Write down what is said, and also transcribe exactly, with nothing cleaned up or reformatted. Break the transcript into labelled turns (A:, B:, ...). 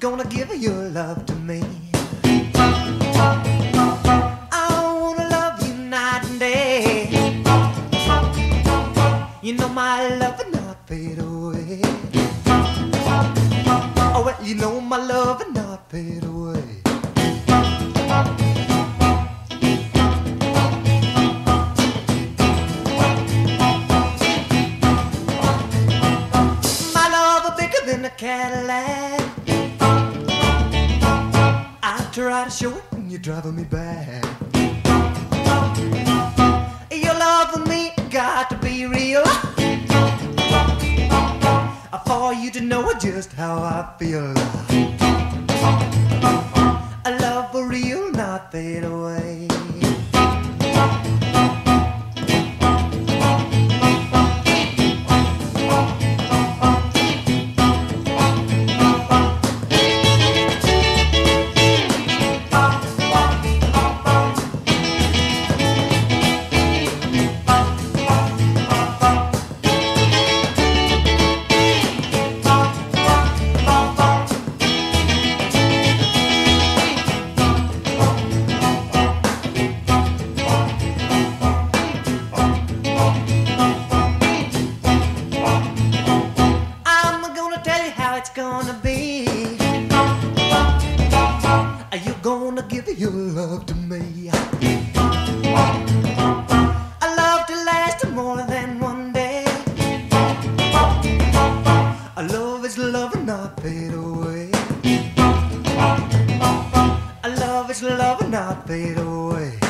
A: gonna give your love to me. I wanna love you night and day. You know my love will not fade away. Oh, well, you know my love will not fade away. My love is bigger than a Cadillac. I try to show it when you're driving me back. Your love for me got to be real, for you to know just how I feel. A love for real, not fade away. It's gonna be. Are you gonna give your love to me? A love to last more than one day. A love is love and not fade away. A love is love and not fade away.